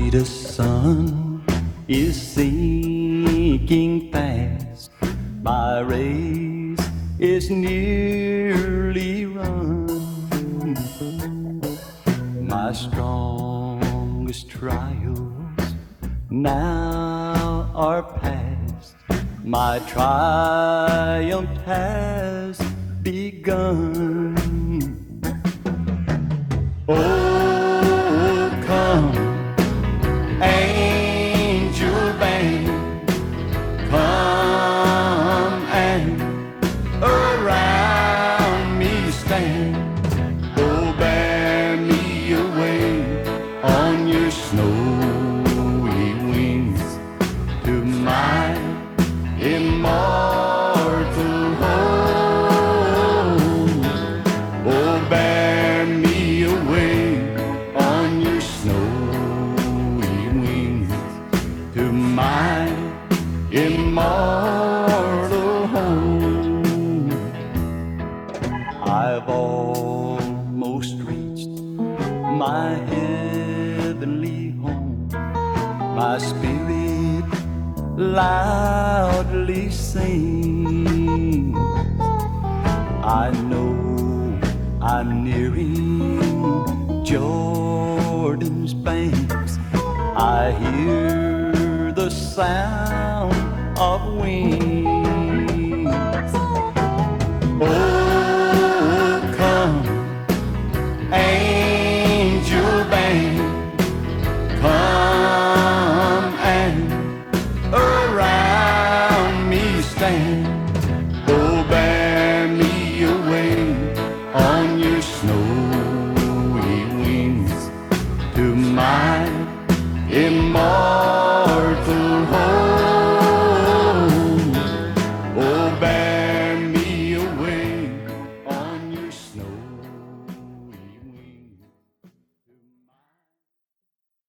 The sun is sinking fast, my race is nearly run. My strongest trials now are past, my triumph has begun. Oh, come, angel band, come and around me stand. Oh, bear me away on your snowy wings to my immortal home. Oh, bear me away on your snowy wings to my immortal home. I've almost reached my heavenly home. My spirit loudly sings. I know I'm nearing Jordan's banks. I hear the sound of wings. Oh, come, angel band, come and around me stand. Oh, bear me away on your snowy wings to my immortal